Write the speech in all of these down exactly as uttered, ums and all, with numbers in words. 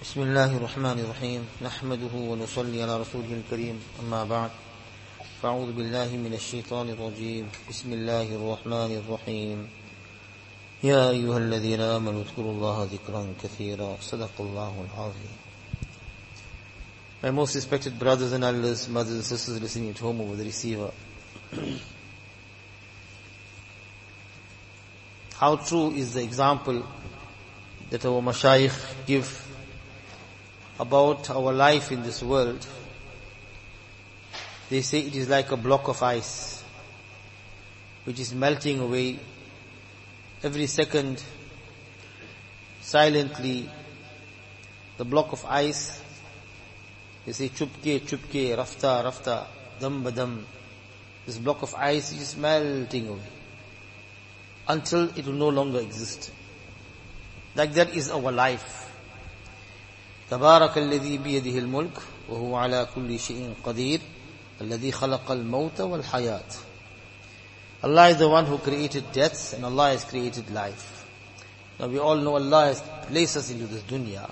بسم الله الرحمن الرحيم نحمده ونصلي على رسوله الكريم أما بعد فأعوذ بالله من الشيطان الرجيم بسم الله الرحمن الرحيم يا أيها الذين آمنوا اذكروا الله ذكرا كثيرا صدق الله العظيم. My most respected brothers and elders, mothers and sisters listening at home over the receiver, how true is the example that our mashayikh give about our life in this world. They say it is like a block of ice which is melting away every second. Silently the block of ice, they say chupke chupke, rafta rafta, dam badam, this block of ice is melting away until it will no longer exist. Like that is our life. تبارك الذي بيده الملك وهو على كل شيء قدير الذي خلق الموت والحياة. Allah is the one who created death and Allah has created life. Now we all know Allah has placed us into this dunya,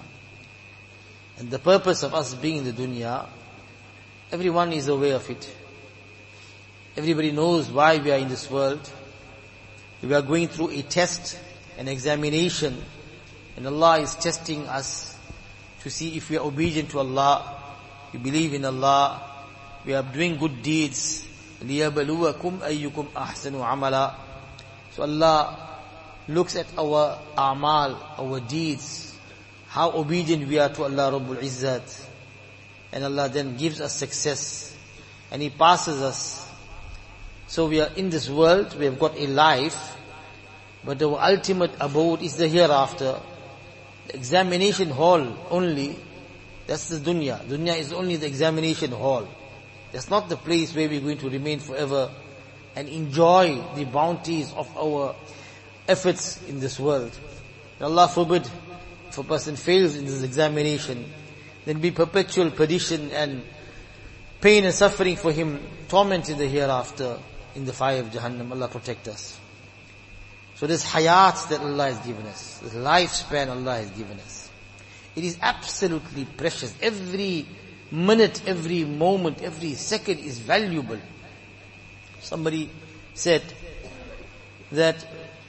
and the purpose of us being in the dunya, everyone is aware of it. Everybody knows why we are in this world. We are going through a test, an examination, and Allah is testing us to see if we are obedient to Allah, we believe in Allah, we are doing good deeds. لِيَبَلُوَكُمْ أَيُّكُمْ أَحْسَنُ عَمَلًا. So Allah looks at our a'mal, our deeds, how obedient we are to Allah Rabbul Izzat, and Allah then gives us success and He passes us. So we are in this world, we have got a life, but our ultimate abode is the hereafter. The examination hall only, that's the dunya. Dunya is only the examination hall. That's not the place where we're going to remain forever and enjoy the bounties of our efforts in this world. And Allah forbid, if a person fails in this examination, then be perpetual perdition and pain and suffering for him, torment in the hereafter, in the fire of Jahannam. Allah protect us. So this hayat that Allah has given us, this lifespan Allah has given us, it is absolutely precious. Every minute, every moment, every second is valuable. Somebody said that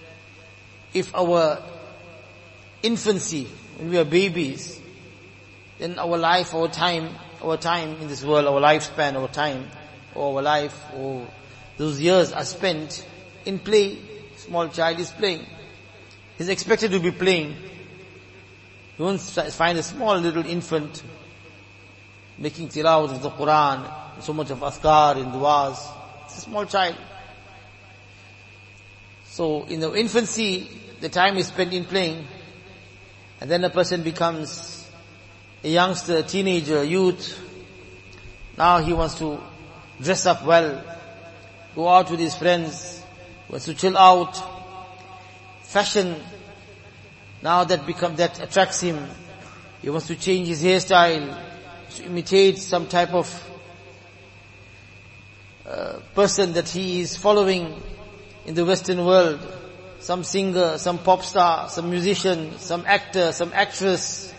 if our infancy, when we are babies, then our life, our time, our time in this world, our lifespan, our time, or our life, or those years are spent in play. Small child is playing. He's expected to be playing. You won't find a small little infant making tilawat of the Quran, so much of azkar and du'as. It's a small child. So in the infancy, the time is spent in playing. And then a person becomes a youngster, a teenager, a youth. Now he wants to dress up well, go out with his friends, wants to chill out. Fashion, now that become, that attracts him. He wants to change his hairstyle, to imitate some type of uh, person that he is following in the Western world. Some singer, some pop star, some musician, some actor, some actress.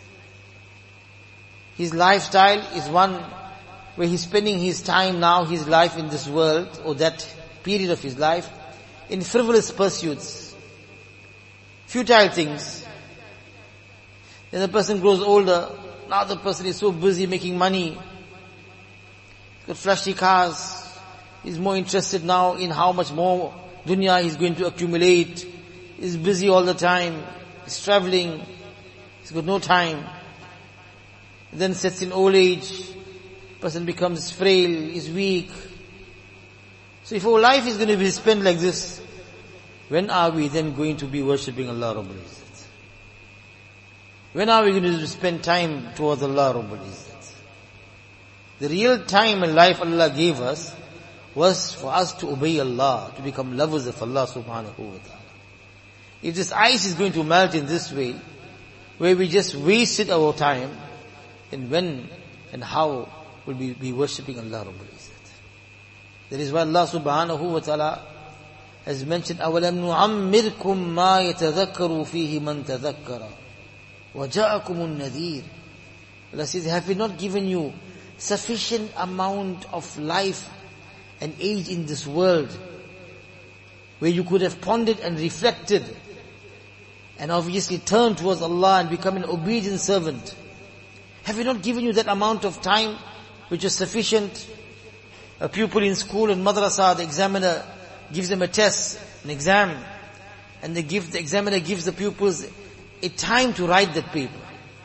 His lifestyle is one where he's spending his time now, his life in this world, or that period of his life, in frivolous pursuits, futile things. Then the person grows older, now the person is so busy making money, he's got flashy cars, he's more interested now in how much more dunya he's going to accumulate, he's busy all the time, he's traveling, he's got no time. Then sets in old age, person becomes frail, is weak. So if our life is going to be spent like this, when are we then going to be worshipping Allah Rabbul Izzat? When are we going to spend time towards Allah Rabbul Izzat? The real time and life Allah gave us was for us to obey Allah, to become lovers of Allah subhanahu wa ta'ala. If this ice is going to melt in this way, where we just wasted our time, then when and how will we be worshipping Allah Rabbul Izzat? That is why Allah subhanahu wa ta'ala has mentioned, أَوَلَمْ نُعَمِّرْكُمْ مَا يَتَذَكَّرُ فِيهِ مَنْ تَذَكَّرَ وَجَاءَكُمُ النَّذِيرُ. Allah says, have we not given you sufficient amount of life and age in this world where you could have pondered and reflected and obviously turned towards Allah and become an obedient servant? Have we not given you that amount of time which is sufficient? A pupil in school and madrasa, the examiner gives them a test, an exam, and they give, the examiner gives the pupils a time to write that paper.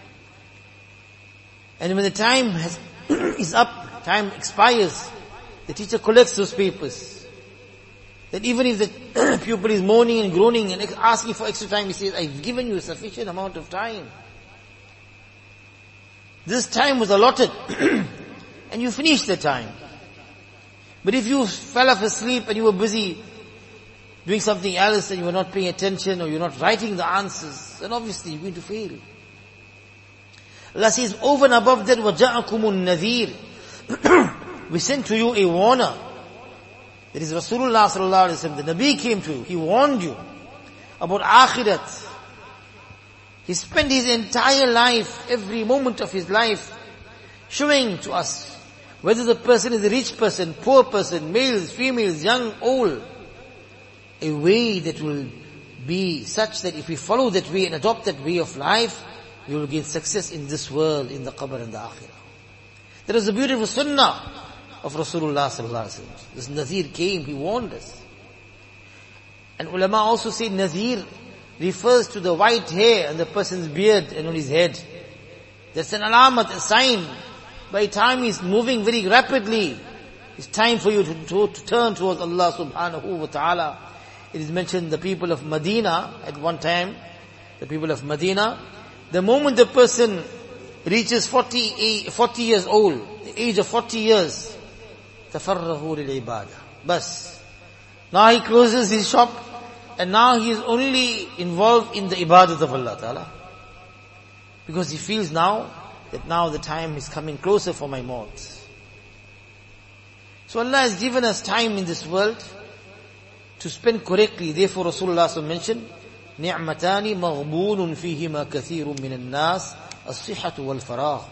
And when the time has is up, time expires, the teacher collects those papers. That even if the pupil is moaning and groaning and asking for extra time, he says, I've given you a sufficient amount of time. This time was allotted, and you finished the time. But if you fell off asleep and you were busy doing something else and you were not paying attention or you're not writing the answers, then obviously you're going to fail. Allah says, over and above that, وَجَاءَكُمُ النَّذِيرُ. We sent to you a warner. That is Rasulullah sallallahu alaihi wasallam. The Nabi came to you. He warned you about Akhirat. He spent his entire life, every moment of his life, showing to us whether the person is a rich person, poor person, males, females, young, old, a way that will be such that if we follow that way and adopt that way of life, we will gain success in this world, in the qabr and the akhirah. That is the beautiful sunnah of Rasulullah sallallahu alaihi wasallam. This Nazir came, he warned us. And ulama also say Nazir refers to the white hair on the person's beard and on his head. That's an alamat, a sign. By the time he's moving very rapidly, it's time for you to, to, to turn towards Allah subhanahu wa ta'ala. It is mentioned the people of Medina at one time, the people of Medina, the moment the person reaches forty, forty years old, the age of forty years, تَفَرَّهُ لِلْعِبَادَةِ Bas. Now he closes his shop and now he is only involved in the ibadat of Allah ta'ala. Because he feels now that now the time is coming closer for my maut. So Allah has given us time in this world to spend correctly. Therefore Rasulullah sallallahu mentioned, نِعْمَتَانِ مَغْبُونٌ فِيهِمَا كَثِيرٌ مِنَ النَّاسِ الصِّحَةُ وَالْفَرَاغُ.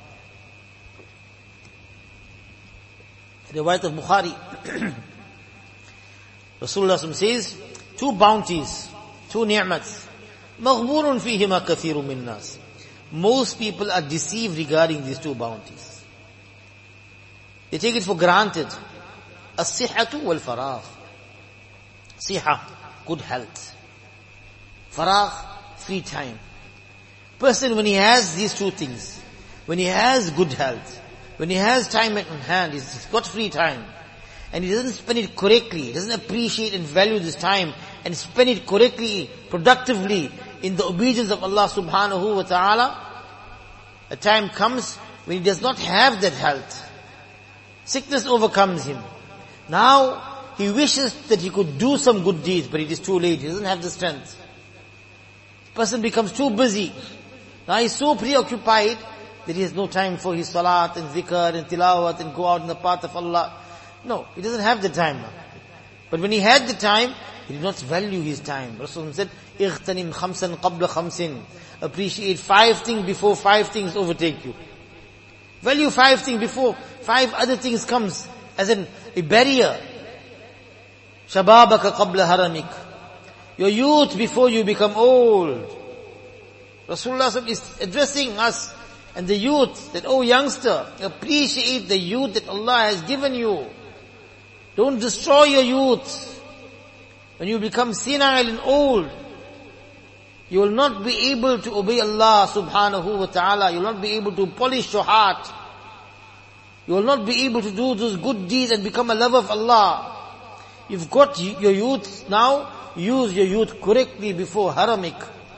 Riwayat of Bukhari. Rasulullah sallallahu says, two bounties, two ni'mats. مَغْبُونٌ فِيهِمَا كَثِيرٌ مِنَ النَّاسِ. Most people are deceived regarding these two bounties. They take it for granted. As-sihhatu wal-faragh. Siha, good health. Faragh, free time. Person, when he has these two things, when he has good health, when he has time at hand, he's got free time, and he doesn't spend it correctly, he doesn't appreciate and value this time, and spend it correctly, productively, in the obedience of Allah subhanahu wa ta'ala, a time comes when he does not have that health. Sickness overcomes him. Now, he wishes that he could do some good deeds, but it is too late. He doesn't have the strength. The person becomes too busy. Now he's so preoccupied that he has no time for his salat and zikr and tilawat and go out in the path of Allah. No, he doesn't have the time now. But when he had the time, he did not value his time. Rasulullah said, اغتنم خمسا قبل خمس. Appreciate five things before five things overtake you. Value five things before five other things comes as an, a barrier. شبابك قبل هرمك. Your youth before you become old. Rasulullah is addressing us and the youth that, oh youngster, appreciate the youth that Allah has given you. Don't destroy your youth. When you become senile and old, you will not be able to obey Allah subhanahu wa ta'ala. You will not be able to polish your heart. You will not be able to do those good deeds and become a lover of Allah. You've got your youth now, use your youth correctly before haramik.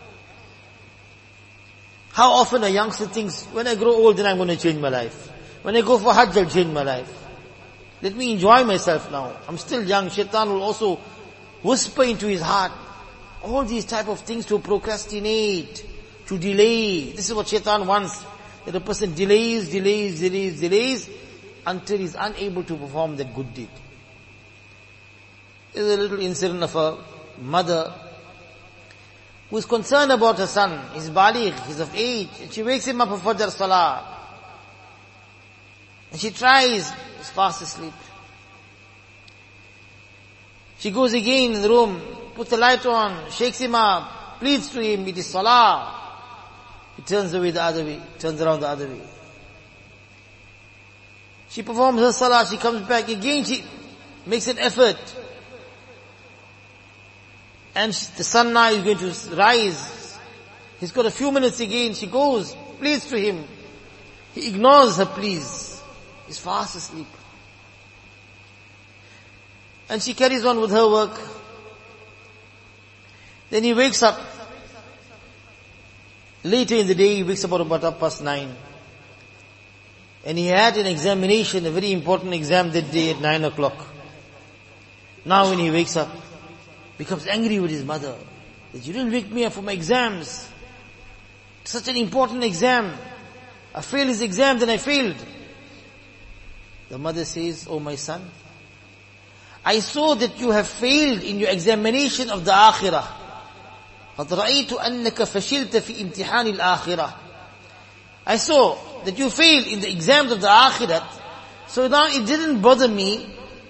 How often a youngster thinks, when I grow old then I'm going to change my life. When I go for Hajj I'll change my life. Let me enjoy myself now. I'm still young. Shaitan will also whisper into his heart all these type of things to procrastinate, to delay. This is what Shaitan wants. That a person delays, delays, delays, delays until he's unable to perform that good deed. There's a little incident of a mother who is concerned about her son. He's baligh, he's of age. And she wakes him up for Fajr Salah. And she tries, he's fast asleep. She goes again in the room, puts the light on, shakes him up, pleads to him, it is Salah. He turns away the other way, turns around the other way. She performs her Salah, she comes back again, she makes an effort. And the sun now is going to rise. He's got a few minutes again, she goes, pleads to him. He ignores her pleas. He's fast asleep. And she carries on with her work. Then he wakes up. Later in the day, he wakes up about half past nine. And he had an examination, a very important exam that day at nine o'clock. Now when he wakes up, becomes angry with his mother. That you didn't wake me up for my exams. Such an important exam. I failed his exam, then I failed. The mother says, "Oh my son, I saw that you have failed in your examination of the akhirah. قَدْ رَأَيْتُ أَنَّكَ فَشِلْتَ فِي امْتِحَانِ الْآخِرَةِ." I saw that you failed in the exams of the akhirat. So now it didn't bother me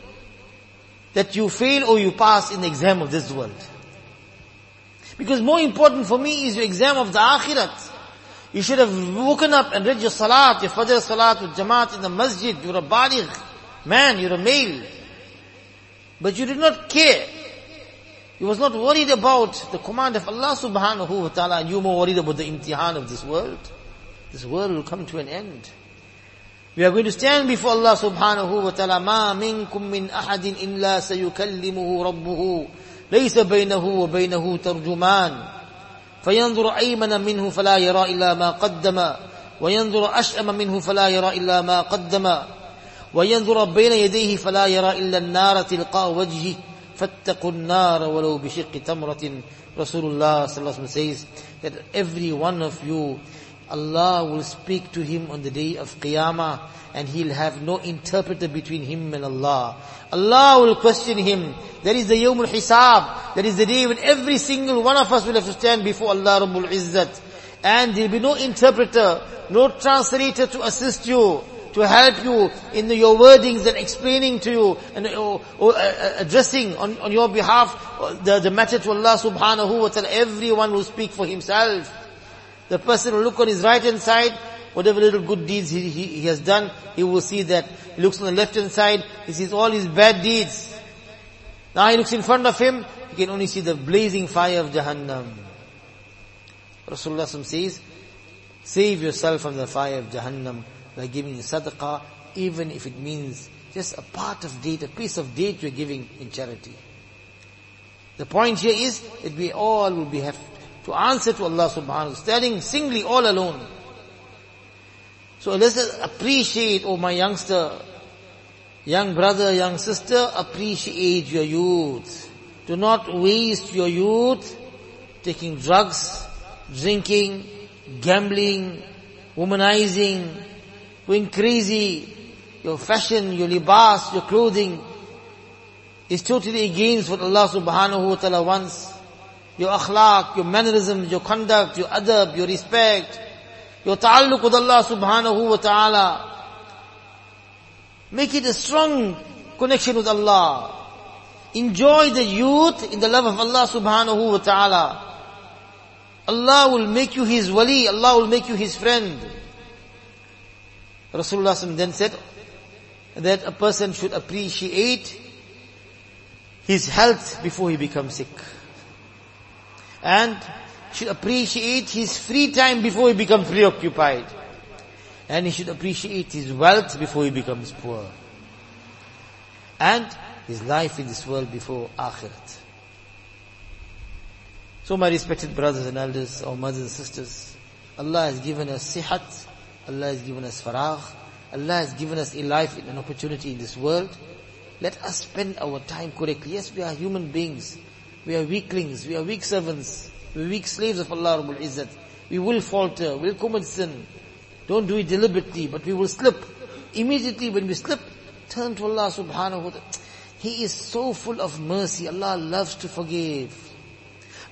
that you fail or you pass in the exam of this world. Because more important for me is your exam of the akhirat. You should have woken up and read your salat, your fajr salat with jamaat in the masjid. You're a baligh man, you're a male. But you did not care. You was not worried about the command of Allah subhanahu wa ta'ala, and you were more worried about the imtihan of this world. This world will come to an end. We are going to stand before Allah subhanahu wa ta'ala. مَا مِنْكُمْ مِنْ أَحَدٍ إِلَّا سَيُكَلِّمُهُ رَبُّهُ لَيْسَ بَيْنَهُ وَبَيْنَهُ تَرْجُمَانٌ فَيَنْظُرَ أَيْمَنَ مِنْهُ فَلَا يَرَى إِلَّا مَا قَدَّمَ وَيَنْظُرَ أَشْأَمَ مِنْهُ فَلَا يَرَى إِلَّا مَا قَدَّمَ وَيَنْظُرَ بَيْنَ يَدَيْهِ فَلَا يَرَى إِلَّا النَّارَ تِلْقَاءَ وَجْهِهِ فَاتَّقُوا النَّارَ وَلَوْ بِشِقِّ تَمْرَةٍ. Rasulullah sallallahu alaihi wasallam says that every one of you, Allah will speak to him on the day of Qiyamah, and he'll have no interpreter between him and Allah. Allah will question him. That is the Yawmul Hisab. That is the day when every single one of us will have to stand before Allah Rabbul Izzat. And there will be no interpreter, no translator to assist you, to help you in the, your wordings and explaining to you and or, or, uh, addressing on, on your behalf the, the matter to Allah subhanahu wa ta'ala. Everyone will speak for himself. The person will look on his right hand side, whatever little good deeds he, he, he has done, he will see that. He looks on the left hand side, he sees all his bad deeds. Now he looks in front of him, he can only see the blazing fire of Jahannam. Rasulullah says, save yourself from the fire of Jahannam by giving sadaqah, even if it means just a part of date, a piece of date you're giving in charity. The point here is that we all will be have to answer to Allah subhanahu wa ta'ala, standing singly all alone. So let's appreciate, oh my youngster, young brother, young sister, appreciate your youth. Do not waste your youth taking drugs, drinking, gambling, womanizing, going crazy. Your fashion, your libas, your clothing is totally against what Allah subhanahu wa ta'ala wants. Your akhlaq, your mannerisms, your conduct, your adab, your respect, your ta'alluq with Allah subhanahu wa ta'ala. Make it a strong connection with Allah. Enjoy the youth in the love of Allah subhanahu wa ta'ala. Allah will make you His wali, Allah will make you His friend. Rasulullah then said that a person should appreciate his health before he becomes sick. And should appreciate his free time before he becomes preoccupied. And he should appreciate his wealth before he becomes poor. And his life in this world before akhirat. So my respected brothers and elders, our mothers and sisters, Allah has given us sihat, Allah has given us faragh, Allah has given us a life, an opportunity in this world. Let us spend our time correctly. Yes, we are human beings. We are weaklings, we are weak servants, we are weak slaves of Allah Rabbul Izzat. We will falter, we will commit sin. Don't do it deliberately, but we will slip. Immediately when we slip, turn to Allah subhanahu wa ta'ala. He is so full of mercy. Allah loves to forgive.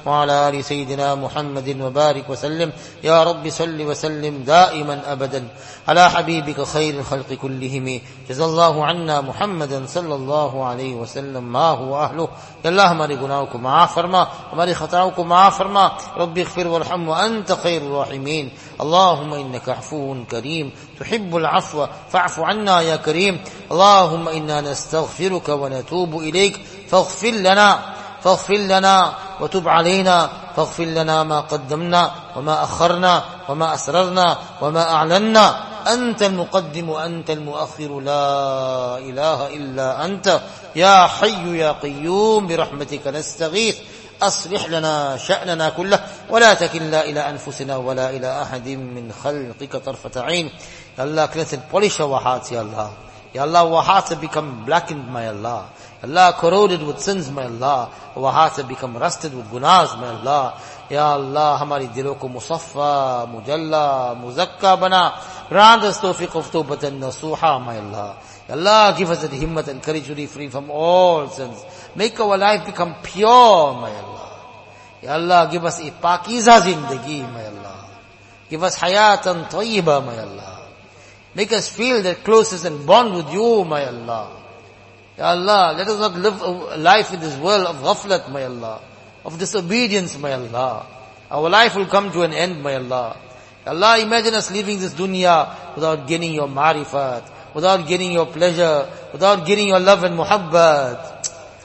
وعلى آل سيدنا محمد وبارك وسلم يا رب صل وسلم دائما أبدا على حبيبك خير الخلق كلهم جزا الله عنا محمدا صلى الله عليه وسلم ما هو أهله. या अल्लाह हमारे गुनाहों को माफ फरमा, हमारी खताओं को माफ फरमा. रब्बि इग़फिर वरहम व अंत खैरुर राहिमीन. अल्लाहुम्मा इन्नका अफ़्वुन करीम तुहिब्बुल अफ़्व फ़अफ़ु अन्ना या करीम. अल्लाहुम्मा इन्ना नस्तग़फ़िरुका व नतूबु इलैक फ़ाग़फ़िर लना फ़ाग़फ़िर लना व तुब अलैना फ़ाग़फ़िर लना मा क़द्दमना व मा अख़रना व मा असररना व मा अअलन्ना أنت المقدم وأنت المؤخر لا إله إلا أنت يا حي يا قيوم برحمتك نستغيث أصلح لنا شأننا كله ولا تكلنا إلى أنفسنا ولا إلى أحد من خلقك طرفة عين. Ya Allah, cleanse and polish our hearts, Ya Allah. Ya Allah, our hearts have become blackened, my Allah. Ya Allah, corroded with sins, my Allah. Our hearts have become rusted with gunas, my Allah. Ya Allah, हमारी दिलों को मुसफ़ा, मुजल्ला, मुज़क्का बना. Grant us tawfiq of tawbatan nasuha, my Allah. Ya Allah, give us the himmat and courage to refrain from all sins. Make our life become pure, my Allah. Ya Allah, give us a pakiza zindagi, my Allah. Give us hayatan tayyiba, my Allah. Make us feel that closest and bond with you, my Allah. Ya Allah, let us not live a life in this world of ghaflat, my Allah, of disobedience, my Allah. Our life will come to an end, my Allah. Ya Allah, imagine us leaving this dunya without gaining your marifat, without gaining your pleasure, without gaining your love and muhabbat.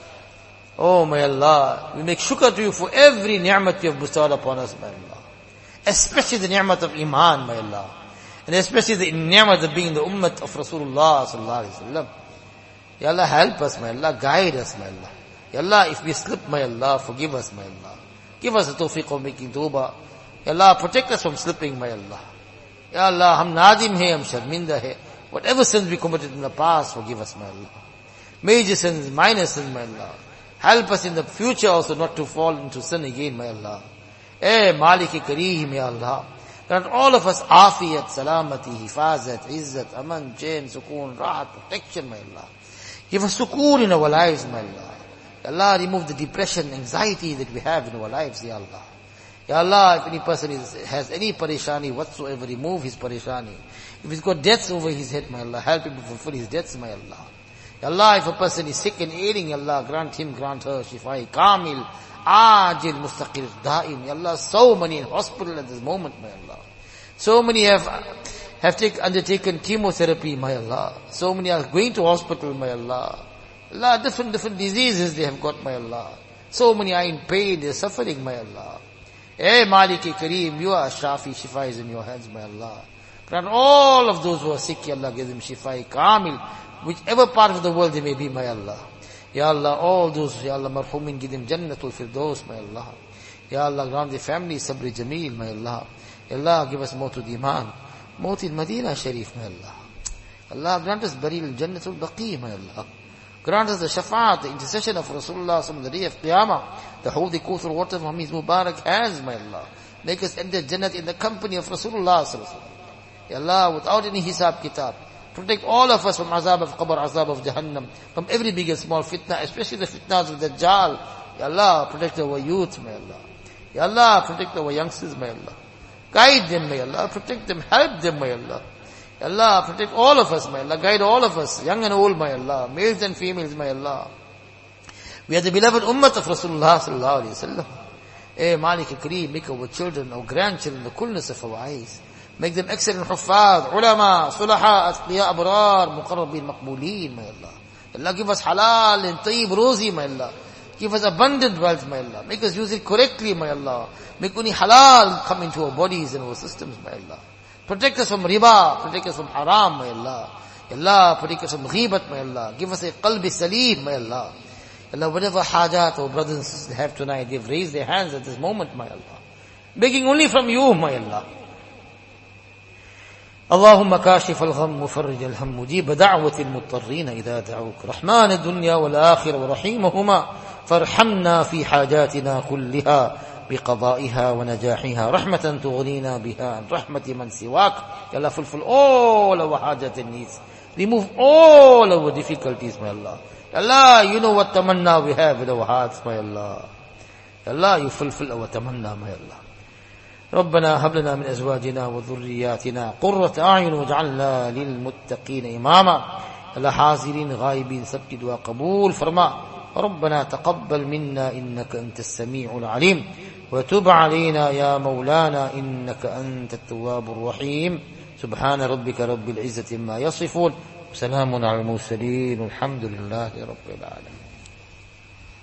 Oh, my Allah, we make shukr to you for every ni'mat you have bestowed upon us, my Allah. Especially the ni'mat of iman, my Allah. And especially the ni'mat of being the ummah of Rasulullah sallallahu alaihi wasallam. Ya Allah, help us, my Allah. Guide us, my Allah. Ya Allah, if we slip, my Allah, forgive us, my Allah. Give us the tawfiq of making tawbah. Ya Allah, protect us from slipping, my Allah. Ya Allah, hum nadim hai, hum sharminda hai. Whatever sins we committed in the past, forgive us, my Allah. Major sins, minor sins, my Allah. Help us in the future also not to fall into sin again, my Allah. Eh, Maliki Kareem, ya Allah. Grant all of us afiyat, salamati, hifazat, izzat, aman, chain, sukoon, rahat, protection, my Allah. Give us sukoon in our lives, my Allah. Ya Allah, remove the depression, anxiety that we have in our lives, Ya Allah. Ya Allah, if any person is, has any parishani whatsoever, remove his parishani. If he's got debts over his head, my Allah, help him to fulfill his debts, my Allah. Ya Allah, if a person is sick and ailing, Ya Allah, grant him, grant her, shifai, kamil, ajil, mustaqir, da'im. Ya Allah, so many in hospital at this moment, my Allah. So many have, have take, undertaken chemotherapy, my Allah. So many are going to hospital, my Allah. Allah, different, different diseases they have got, my Allah. So many are in pain, they are suffering, my Allah. Eh, Maliki Kareem, you are Shafi, Shifa is in your hands, my Allah. Grant all of those who are sick, Ya Allah, give them Shifa, Kamil, whichever part of the world they may be, my Allah. Ya Allah, all those, Ya Allah, marhumin, give them Jannatul Firdaus, my Allah. Ya Allah, grant the family Sabri Jameel, my Allah. Ya Allah, give us Mawtud Iman, Mawtud Medina Sharif, my Allah. Allah, grant us Baril Jannatul Baqi, my Allah. Grant us the shafaat, the intercession of Rasulullah on the day of Qiyamah, the holy Kawthar water from his Mubarak hands, my Allah. Make us enter Jannat in the company of Rasulullah. Ya Allah, without any hisab kitab. Protect all of us from azab of qabr, azab of Jahannam, from every big and small fitna, especially the fitnas of Dajjal. Ya Allah, protect our youth, my Allah. Ya Allah, protect our youngsters, my Allah. Guide them, my Allah. Protect them, help them, my Allah. Ya Allah, protect all of us, my Allah. Guide all of us, young and old, my Allah. Males and females, my Allah. We are the beloved ummah of Rasulullah sallallahu alayhi wa sallam. Eh, Malik Kareem, make our children, our grandchildren, the coolness of our eyes. Make them excellent huffaz, ulama, sulaha, asqiya, abrar, muqarrabin, maqbooleen, my Allah. Allah, give us halal and tayyib, rozi, my Allah. Give us abundant wealth, my Allah. Make us use it correctly, my Allah. Make only halal come into our bodies and our systems, my Allah. Protect us from riba, protect us from haram, my Allah. Allah, protect us from ghibat, my Allah. Give us a qalbi salim, my Allah. Allah, whatever hajat our brothers and sisters have tonight, they've raised their hands at this moment, my Allah. Begging only from you, my Allah. اللهم كاشف الغم مفرج الهم مجيب دعوة المضطرين إذا دعوك رحمن الدنيا والآخرة ورحيمهما فارحمنا في حاجاتنا كلها بقضائها ونجاحها رحمة تغنينا بها عن رحمة من سواك. Ya Allah, fulfill all our hajat and needs. Remove all our difficulties, my Allah. Ya Allah, you know what tamanna we have in our hearts, my Allah. Ya Allah, you fulfill our tamanna, my Allah. ربنا هب لنا من أزواجنا وذرياتنا قرة أعين واجعلنا للمتقين إماما. Allah, حاضرين غائبين सबकी दुआ कबूल फरमा. ربنا تقبل منا إنك أنت السميع العليم وتب علينا يا مولانا إنك أنت التواب الرحيم. سبحان ربك رب العزة ما يصفون وسلام على المرسلين والحمد لله رب العالمين.